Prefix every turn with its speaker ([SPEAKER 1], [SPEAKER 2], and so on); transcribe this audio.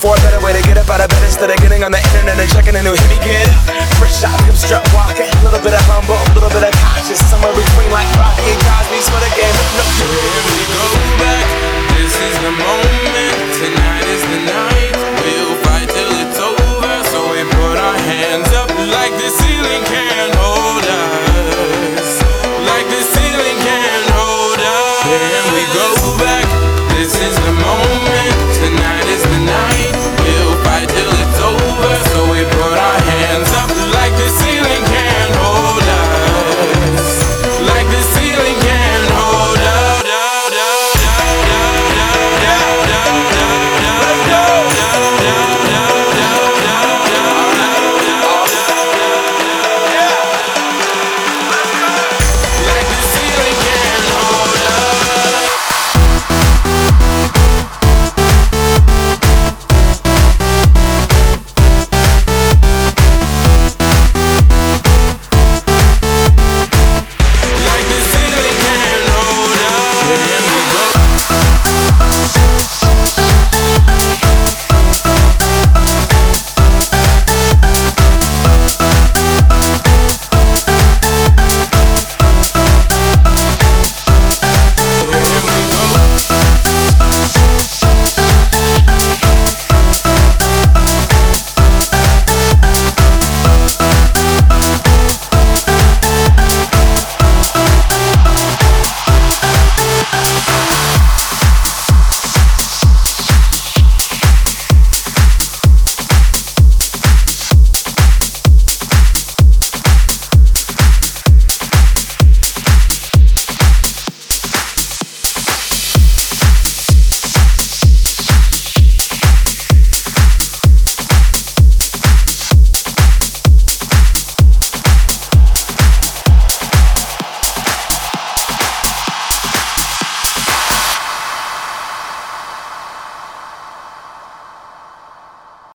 [SPEAKER 1] for a better way to get up out of bed instead of getting on the internet and checking a new hit. Me get up, fresh out, hip strut walking, a little bit of humble, a little bit of conscious, somewhere between like Rocky and Cosby, so the game. No,